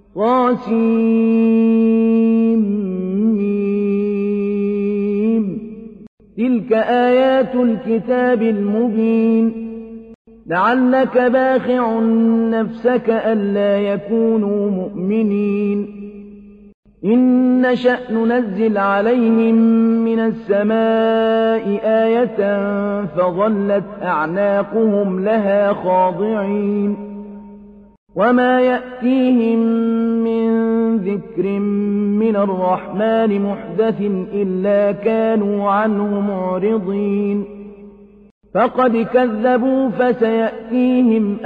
طسم. تلك آيات الكتاب المبين. لعلك باخع نفسك ألا يكونوا مؤمنين. إن نشأ ننزل عليهم من السماء آية فظلت أعناقهم لها خاضعين. وما يأتيهم من ذكر من الرحمن محدث إلا كانوا عنه معرضين. فقد كذبوا فسيأتيهم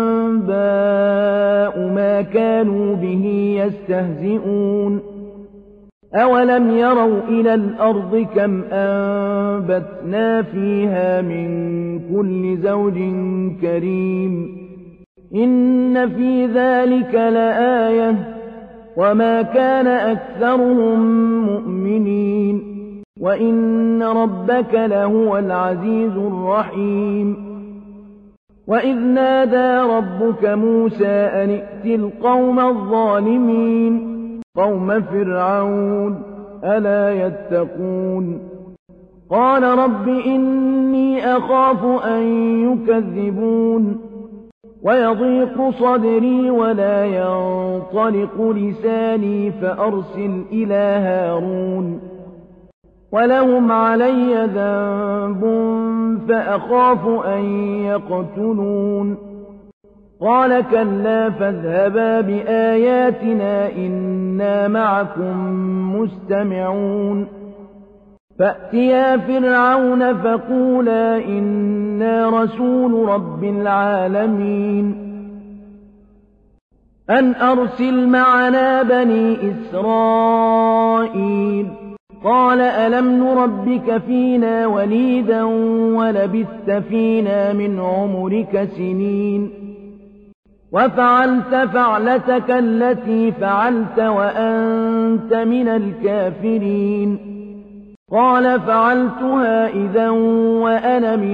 أنباء ما كانوا به يستهزئون. أولم يروا إلى الأرض كم أنبتنا فيها من كل زوج كريم. إن في ذلك لآية وما كان أكثرهم مؤمنين وإن ربك لهو العزيز الرحيم. وإذ نادى ربك موسى أن ائت القوم الظالمين قوم فرعون ألا يتقون. قال رب إني أخاف أن يكذبون ويضيق صدري ولا ينطلق لساني فأرسل إلى هارون ولهم علي ذنب فأخاف أن يقتلون. قال كلا فاذهبا بآياتنا إنا معكم مستمعون. فأتيا فرعون فقولا إنا رسول رب العالمين أن أرسل معنا بني إسرائيل. قال ألم نربك فينا وليدا ولبثت فينا من عمرك سنين وفعلت فعلتك التي فعلت وأنت من الكافرين. قال فعلتها إذا وأنا من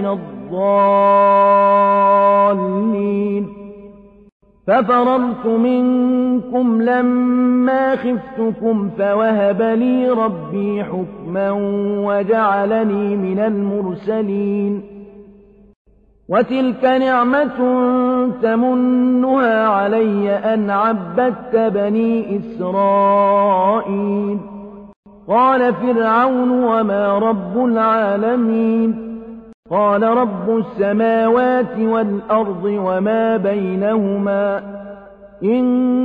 الضالين. ففررت منكم لما خفتكم فوهب لي ربي حكما وجعلني من المرسلين. وتلك نعمة تمنها علي أن عبدت بني إسرائيل. قال فرعون وما رب العالمين. قال رب السماوات والأرض وما بينهما إن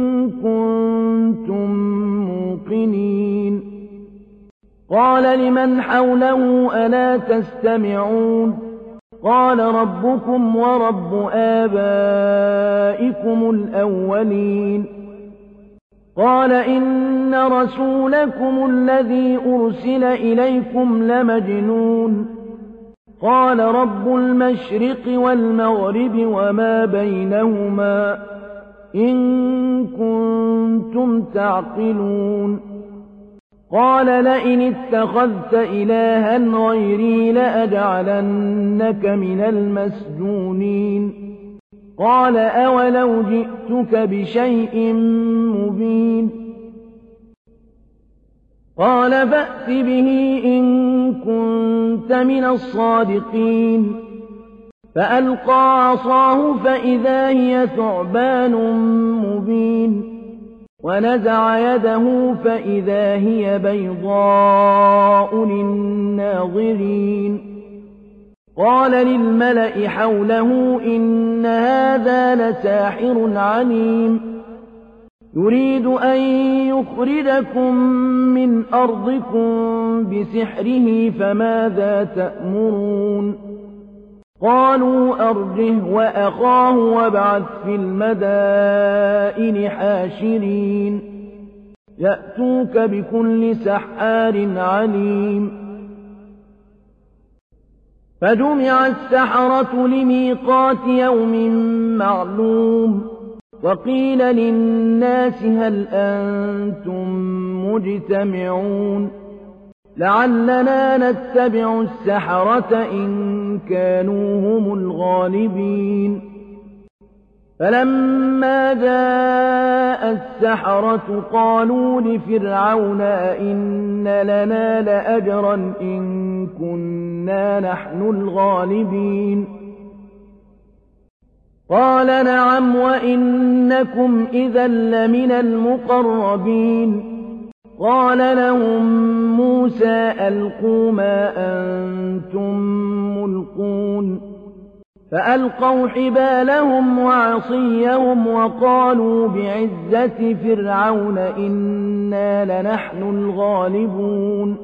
كنتم موقنين. قال لمن حوله ألا تستمعون. قال ربكم ورب آبائكم الأولين. قال إن رسولكم الذي أرسل إليكم لمجنون. قال رب المشرق والمغرب وما بينهما إن كنتم تعقلون. قال لئن اتخذت إلها غيري لأجعلنك من المسجونين. قال أولو جئتك بشيء مبين. قال فأت به إن كنت من الصادقين. فألقى عصاه فإذا هي ثعبان مبين ونزع يده فإذا هي بيضاء للناظرين. قال للملأ حوله إن هذا لساحر عليم يريد أن يخرجكم من أرضكم بسحره فماذا تأمرون. قالوا أرجه وأخاه وابعث في المدائن حاشرين يأتوك بكل سحار عليم. فجمع السحرة لميقات يوم معلوم وقيل للناس هل أنتم مجتمعون لعلنا نتبع السحرة إن كانوا هم الغالبين. فلما جاء السحرة قالوا لفرعون أئن لنا لأجرا إن كنا نحن الغالبين قال نعم وإنكم إذا لمن المقربين قال لهم موسى ألقوا ما أنتم ملقون فألقوا حبالهم وعصيهم وقالوا بعزة فرعون إنا لنحن الغالبون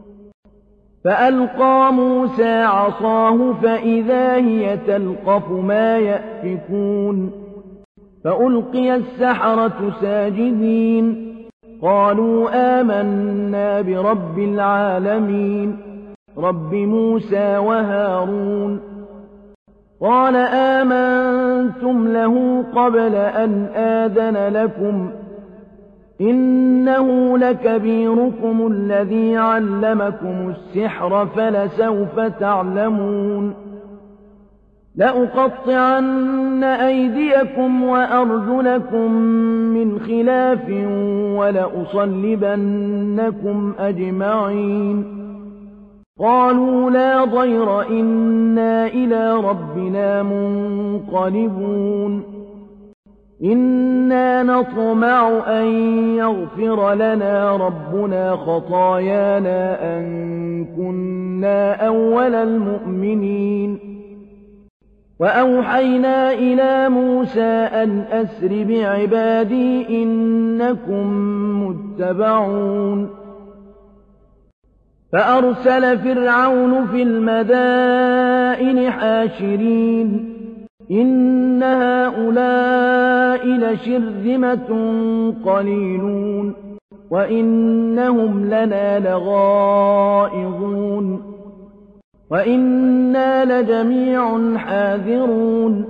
فألقى موسى عصاه فإذا هي تلقف ما يأفكون فألقي السحرة ساجدين قالوا آمنا برب العالمين رب موسى وهارون قال آمنتم له قبل أن آذن لكم إنه لكبيركم الذي علمكم السحر فلسوف تعلمون لأقطعن أيديكم وأرجلكم من خلاف ولأصلبنكم أجمعين قالوا لا ضير إنا إلى ربنا منقلبون إنا نطمع أن يغفر لنا ربنا خطايانا أن كنا أول المؤمنين وأوحينا إلى موسى أن أسر بعبادي إنكم متبعون فأرسل فرعون في المدائن حاشرين إن هؤلاء لشرذمة قليلون وإنهم لنا لغائظون وإنا لجميع حاذرون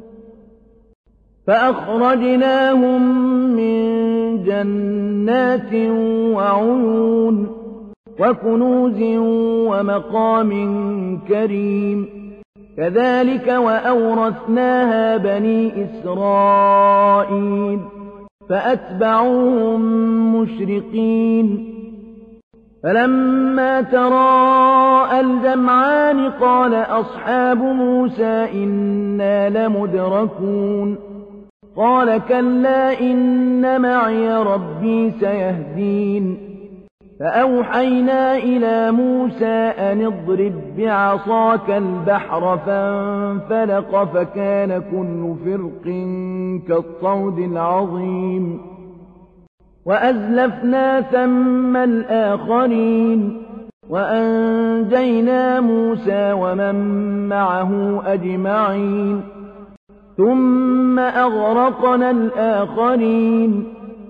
فأخرجناهم من جنات وعيون وكنوز ومقام كريم كذلك وأورثناها بني إسرائيل فأتبعوهم مشرقين فلما تراءى الجمعان قال أصحاب موسى إنا لمدركون قال كلا إن معي ربي سيهدين فأوحينا إلى موسى أن اضرب بعصاك البحر فانفلق فكان كل فرق كالطود العظيم وأزلفنا ثم الآخرين وأنجينا موسى ومن معه أجمعين ثم أغرقنا الآخرين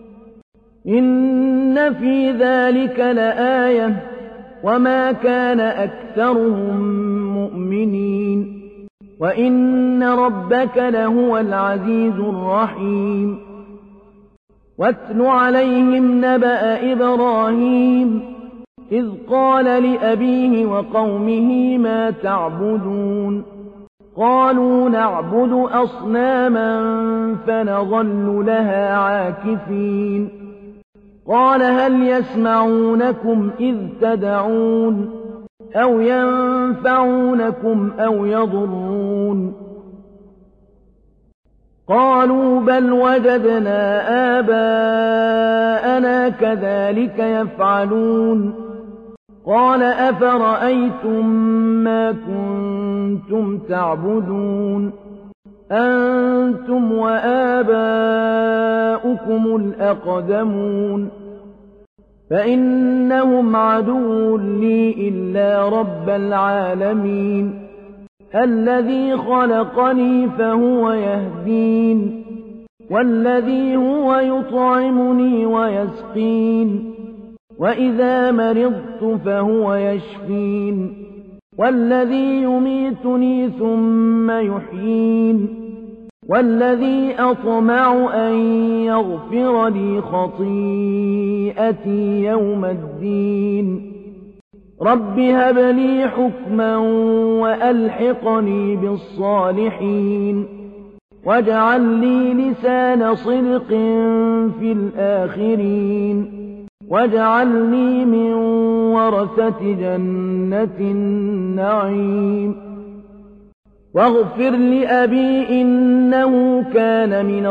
إن في ذلك لآية وما كان أكثرهم مؤمنين وإن ربك لهو العزيز الرحيم واتل عليهم نبأ إبراهيم إذ قال لأبيه وقومه ما تعبدون قالوا نعبد أصناما فنظل لها عاكفين قال هل يسمعونكم إذ تدعون أو ينفعونكم أو يضرون قالوا بل وجدنا آباءنا كذلك يفعلون قال أفرأيتم ما كنتم تعبدون أنتم وآباؤكم الأقدمون فإنهم عدو لي إلا رب العالمين الذي خلقني فهو يهدين والذي هو يطعمني ويسقين وإذا مرضت فهو يشفين والذي يميتني ثم يحيين والذي أطمع أن يغفر لي خطيئتي يوم الدين رب هب لي حكما وألحقني بالصالحين واجعل لي لسان صدق في الآخرين واجعلني من ورثة جنة النعيم واغفر لأبي إنه كان من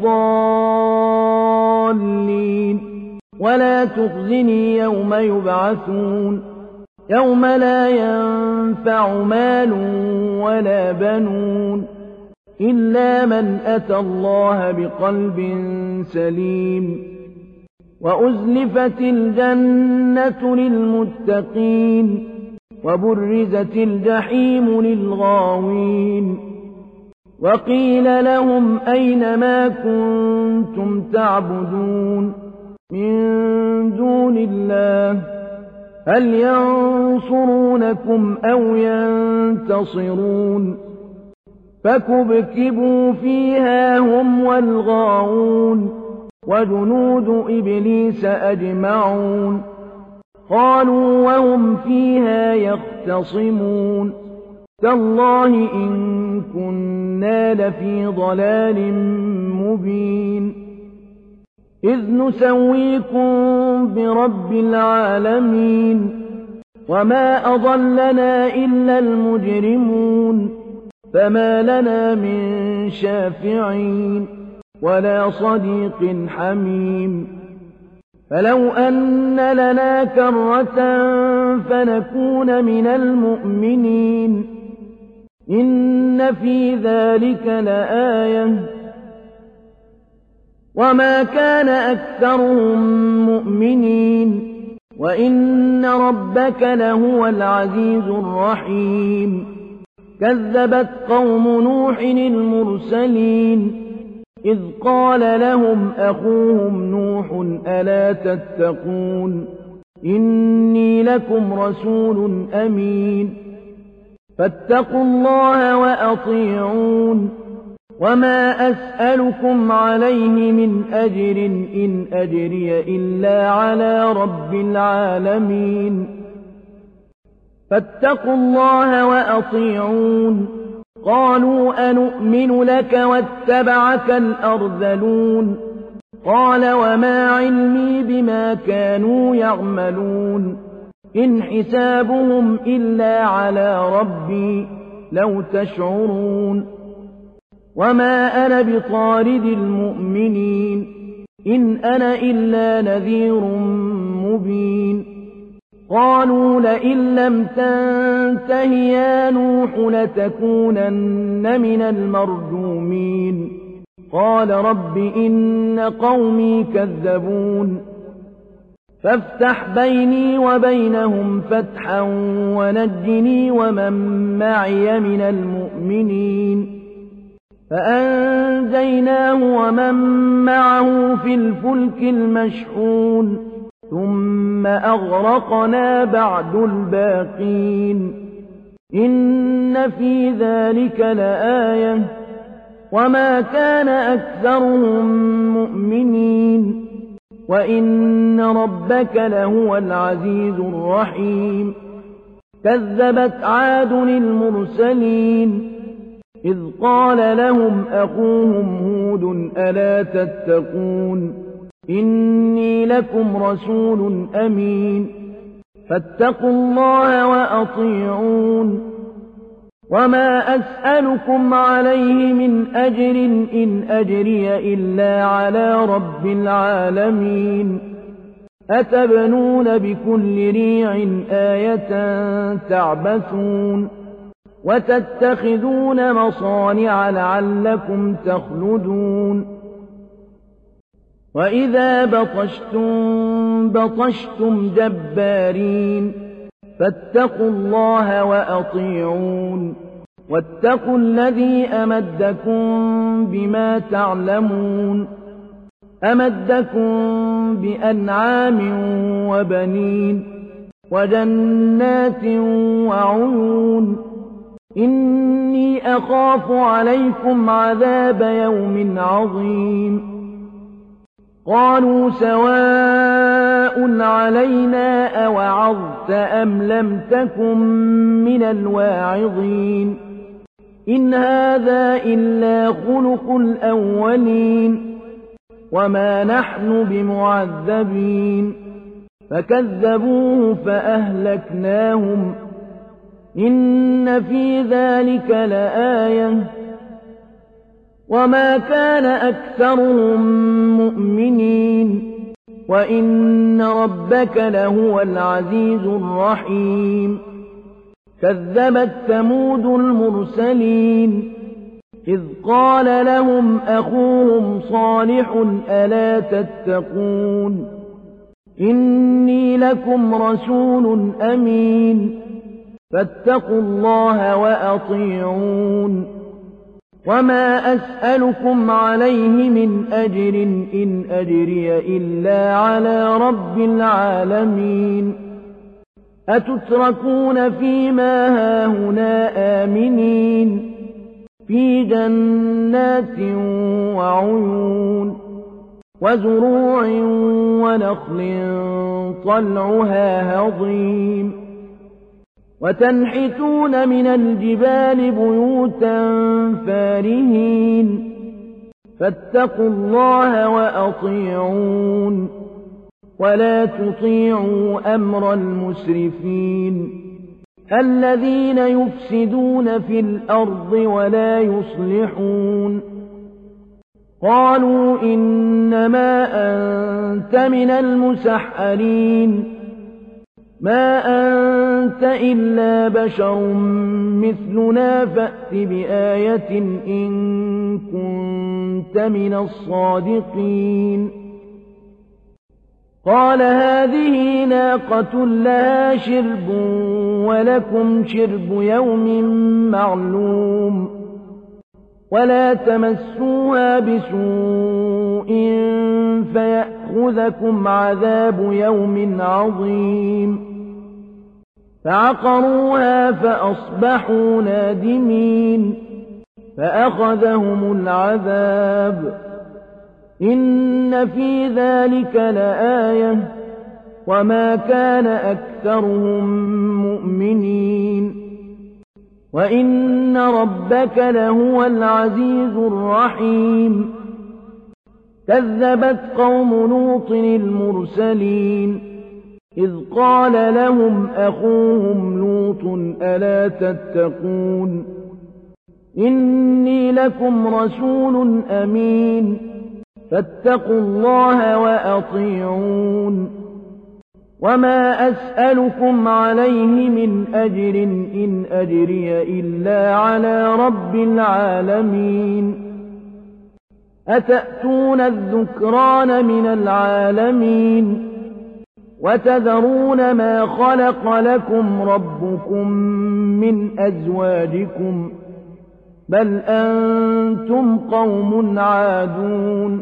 الضالين ولا تخزني يوم يبعثون يوم لا ينفع مال ولا بنون إلا من أتى الله بقلب سليم وأزلفت الجنة للمتقين وبرزت الجحيم للغاوين وقيل لهم أين ما كنتم تعبدون من دون الله هل ينصرونكم أو ينتصرون فكبكبوا فيها هم والغاوون وجنود إبليس أجمعون قالوا وهم فيها يختصمون تالله إن كنا لفي ضلال مبين إذ نسويكم برب العالمين وما أضلنا إلا المجرمون فما لنا من شافعين ولا صديق حميم فلو أن لنا كرة فنكون من المؤمنين إن في ذلك لآية وما كان أكثرهم مؤمنين وإن ربك لهو العزيز الرحيم كذبت قوم نوح المرسلين إذ قال لهم أخوهم نوح ألا تتقون إني لكم رسول أمين فاتقوا الله وأطيعون وما أسألكم عليه من أجر إن أجري إلا على رب العالمين فاتقوا الله وأطيعون قالوا أنؤمن لك واتبعك الأرذلون قال وما علمي بما كانوا يعملون إن حسابهم إلا على ربي لو تشعرون وما أنا بطارد المؤمنين إن أنا إلا نذير مبين قالوا لئن لم تنته يا نوح لتكونن من المرجومين قال رب إن قومي كذبون فافتح بيني وبينهم فتحا ونجني ومن معي من المؤمنين فأنجيناه ومن معه في الفلك المشحون ثم أغرقنا بعد الباقين إن في ذلك لآية وما كان أكثرهم مؤمنين وإن ربك لهو العزيز الرحيم كذبت عاد المرسلين إذ قال لهم أخوهم هود ألا تتقون إني لكم رسول أمين فاتقوا الله وأطيعون وما أسألكم عليه من أجر إن أجري إلا على رب العالمين أتبنون بكل ريع آية تعبثون وتتخذون مصانع لعلكم تخلدون وإذا بطشتم بطشتم جبارين فاتقوا الله وأطيعون واتقوا الذي أمدكم بما تعلمون أمدكم بأنعام وبنين وجنات وعيون إني أخاف عليكم عذاب يوم عظيم قالوا سواء علينا أوعظت أم لم تكن من الواعظين إن هذا إلا خلق الأولين وما نحن بمعذبين فكذبوه فأهلكناهم إن في ذلك لآية وما كان أكثرهم مؤمنين وإن ربك لهو العزيز الرحيم كذبت ثمود المرسلين إذ قال لهم أخوهم صالح ألا تتقون إني لكم رسول أمين فاتقوا الله وأطيعون وما أسألكم عليه من أجر إن أجري إلا على رب العالمين أتتركون فيما هاهنا آمنين في جنات وعيون وزروع ونخل طلعها هضيم وتنحتون من الجبال بيوتا فارهين فاتقوا الله وأطيعون ولا تطيعوا أمر المسرفين الذين يفسدون في الأرض ولا يصلحون قالوا إنما أنت من المسحرين ما أنت إلا بشر مثلنا فأت بآية إن كنت من الصادقين قال هذه ناقة لها شرب ولكم شرب يوم معلوم ولا تمسوها بسوء فيأخذكم عذاب يوم عظيم فعقروها فأصبحوا نادمين فأخذهم العذاب إن في ذلك لآية وما كان أكثرهم مؤمنين وإن ربك لهو العزيز الرحيم كذبت قوم لوط المرسلين إذ قال لهم أخوهم لوط ألا تتقون إني لكم رسول أمين فاتقوا الله وأطيعون وما أسألكم عليه من أجر إن أجري إلا على رب العالمين أتأتون الذكران من العالمين وتذرون ما خلق لكم ربكم من أزواجكم بل أنتم قوم عادون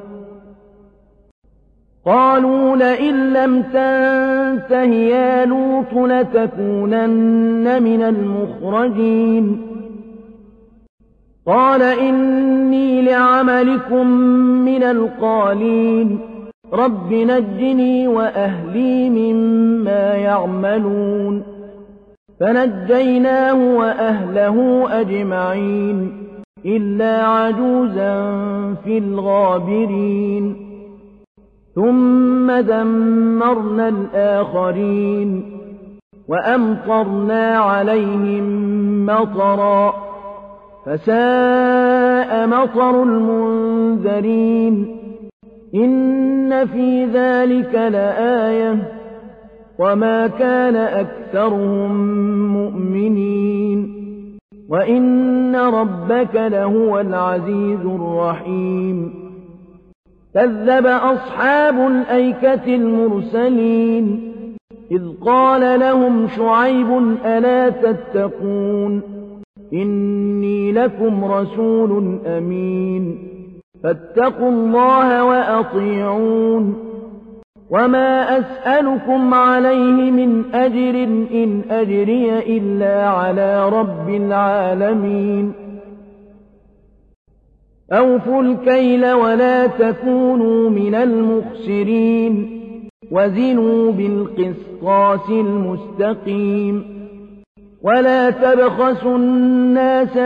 قالوا لئن لم تنته يا لوط لتكونن من المخرجين قال إني لعملكم من القالين رب نجني وأهلي مما يعملون فنجيناه وأهله أجمعين إلا عجوزا في الغابرين ثم دمرنا الآخرين وأمطرنا عليهم مطرا فساء مطر المنذرين إن في ذلك لآية وما كان أكثرهم مؤمنين وإن ربك لهو العزيز الرحيم كذب أصحاب الأيكة المرسلين إذ قال لهم شعيب ألا تتقون إني لكم رسول أمين فاتقوا الله وأطيعون وما أسألكم عليه من أجر إن أجري إلا على رب العالمين أوفوا الكيل ولا تكونوا من المخسرين وزنوا بالقسطاس المستقيم ولا تبخسوا الناس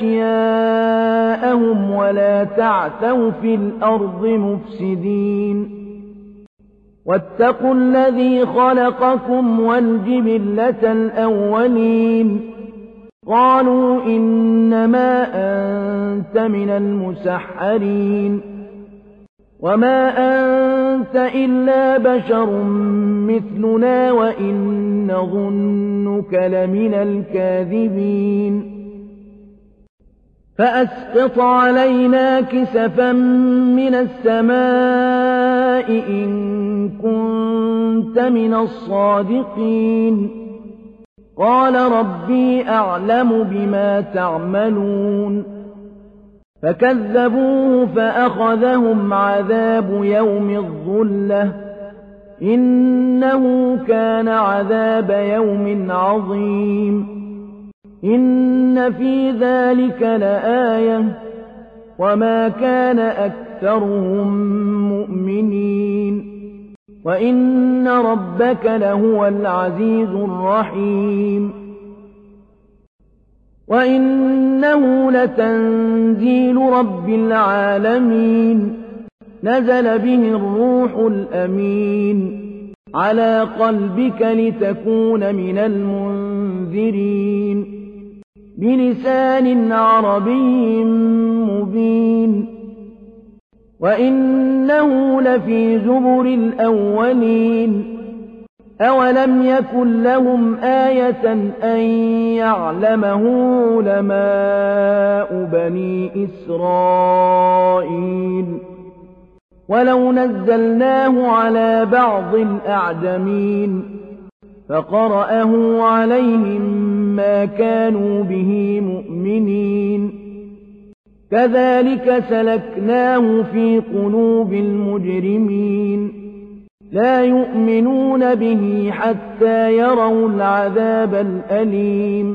أشياءهم ولا تعثوا في الأرض مفسدين واتقوا الذي خلقكم والجبلة الأولين قالوا إنما أنت من المسحرين وما أنت إلا بشر مثلنا وإن نظنك لمن الكاذبين فأسقط علينا كسفا من السماء إن كنت من الصادقين قال ربي أعلم بما تعملون فكذبوه فأخذهم عذاب يوم الظلة إنه كان عذاب يوم عظيم إن في ذلك لآية وما كان أكثرهم مؤمنين وإن ربك لهو العزيز الرحيم وإنه لتنزيل رب العالمين نزل به الروح الأمين على قلبك لتكون من المنذرين بلسان عربي مبين وإنه لفي زبر الأولين أولم يكن لهم آية أن يعلمه علماء بني إسرائيل ولو نزلناه على بعض الأعجمين فقرأه عليهم ما كانوا به مؤمنين كذلك سلكناه في قلوب المجرمين لا يؤمنون به حتى يروا العذاب الأليم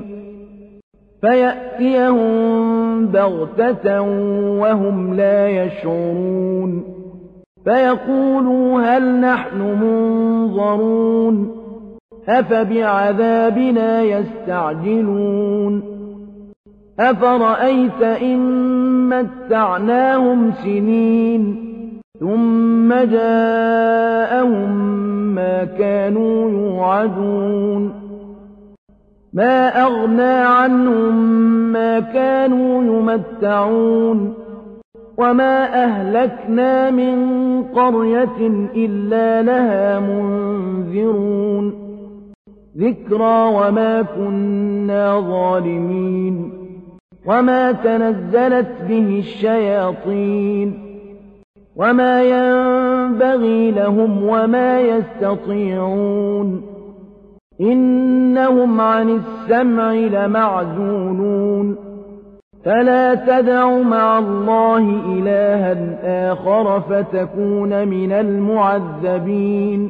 فيأتيهم بغتة وهم لا يشعرون فيقولوا هل نحن منظرون أفبعذابنا يستعجلون أفرأيت إن متعناهم سنين ثم جاءهم ما كانوا يوعدون ما أغنى عنهم ما كانوا يمتعون وما أهلكنا من قرية إلا لها منذرون ذكرى وما كنا ظالمين وما تنزلت به الشياطين وما ينبغي لهم وما يستطيعون إنهم عن السمع لمعزولون فلا تدع مع الله إلها آخر فتكون من المعذبين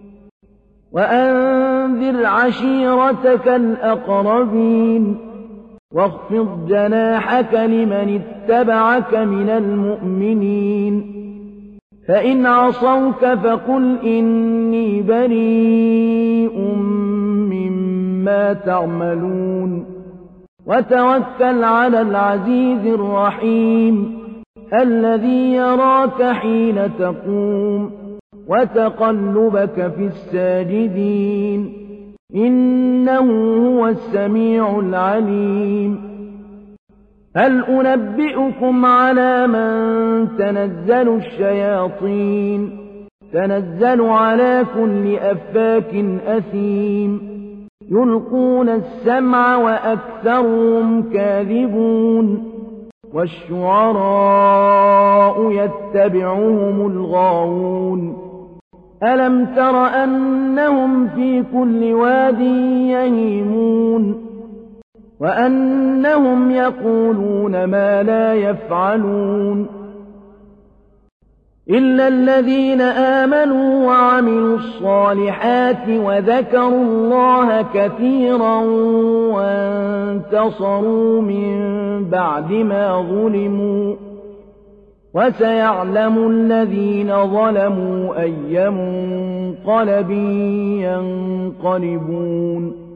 وأنذر عشيرتك الأقربين واخفض جناحك لمن اتبعك من المؤمنين فإن عصوك فقل إني بريء مما تعملون وتوكل على العزيز الرحيم الذي يراك حين تقوم وتقلبك في الساجدين إنه هو السميع العليم هل أنبئكم على من تنزل الشياطين تنزل على كل أفاك أثيم يلقون السمع وأكثرهم كاذبون والشعراء يتبعهم الغاوون ألم تر أنهم في كل واد يهيمون وأنهم يقولون ما لا يفعلون إلا الذين آمنوا وعملوا الصالحات وذكروا الله كثيرا وانتصروا من بعد ما ظلموا وسيعلم الذين ظلموا أي منقلب ينقلبون